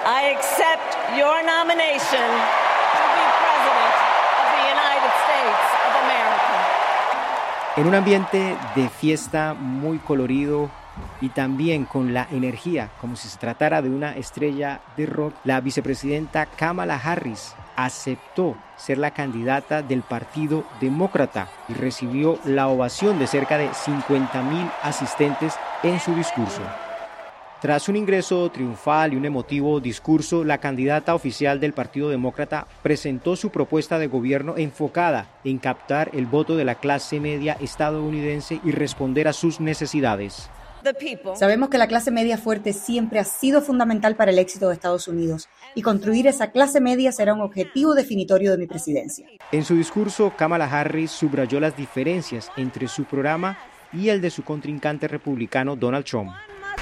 I accept your nomination to be President of the United States of America. En un ambiente de fiesta muy colorido y también con la energía, como si se tratara de una estrella de rock, la vicepresidenta Kamala Harris aceptó ser la candidata del Partido Demócrata y recibió la ovación de cerca de 50,000 asistentes en su discurso. Tras un ingreso triunfal y un emotivo discurso, la candidata oficial del Partido Demócrata presentó su propuesta de gobierno enfocada en captar el voto de la clase media estadounidense y responder a sus necesidades. Sabemos que la clase media fuerte siempre ha sido fundamental para el éxito de Estados Unidos y construir esa clase media será un objetivo definitorio de mi presidencia. En su discurso, Kamala Harris subrayó las diferencias entre su programa y el de su contrincante republicano Donald Trump.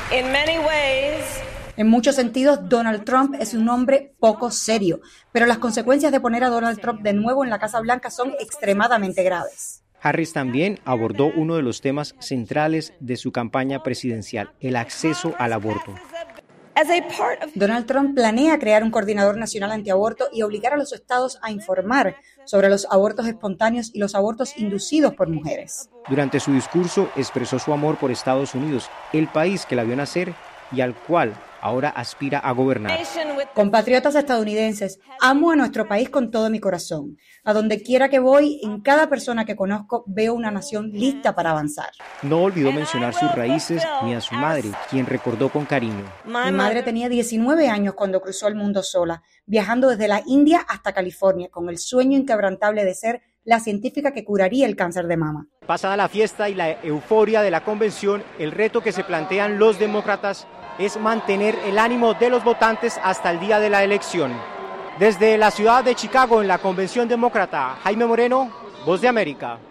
En muchos sentidos, Donald Trump es un hombre poco serio, pero las consecuencias de poner a Donald Trump de nuevo en la Casa Blanca son extremadamente graves. Harris también abordó uno de los temas centrales de su campaña presidencial, el acceso al aborto. Donald Trump planea crear un coordinador nacional antiaborto y obligar a los estados a informar sobre los abortos espontáneos y los abortos inducidos por mujeres. Durante su discurso expresó su amor por Estados Unidos, el país que la vio nacer y al cual ahora aspira a gobernar. Compatriotas estadounidenses, amo a nuestro país con todo mi corazón. A donde quiera que voy, en cada persona que conozco, veo una nación lista para avanzar. No olvidó mencionar sus raíces ni a su madre, quien recordó con cariño. Mi madre tenía 19 años cuando cruzó el mundo sola, viajando desde la India hasta California, con el sueño inquebrantable de ser la científica que curaría el cáncer de mama. Pasada la fiesta y la euforia de la convención, el reto que se plantean los demócratas es mantener el ánimo de los votantes hasta el día de la elección. Desde la ciudad de Chicago, en la Convención Demócrata, Jaime Moreno, Voz de América.